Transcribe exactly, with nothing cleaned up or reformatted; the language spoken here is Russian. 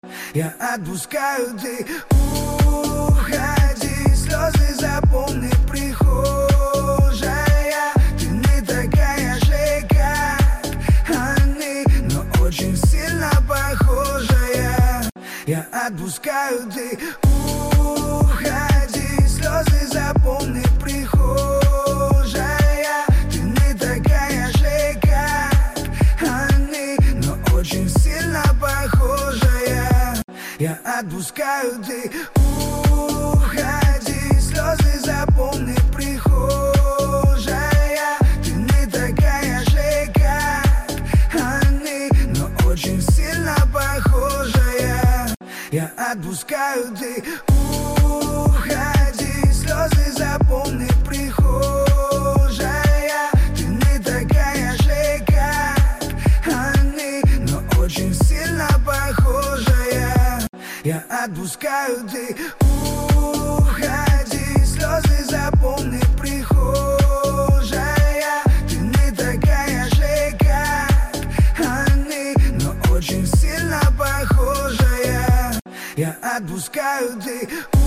Я отпускаю, ты уходи. Слезы запомни, прихожая. Ты не такая же, как они, но очень сильно похожая. Я отпускаю, ты уходи. Слезы запомни, прихожая. Ты не такая же, как они, но очень сильно похожая. Я отпускаю, ты уходи. Слезы запомни, прихожая. Ты не такая же, как они, но очень сильно похожая. Я отпускаю, ты уходи. Слезы запомни, прихожая. Ты не такая же, как они, но очень сильно похожая. Я отпускаю, ты уходи. Слезы запомни, прихожая. Ты не такая же, как они, но очень сильно похожая. Я отпускаю, ты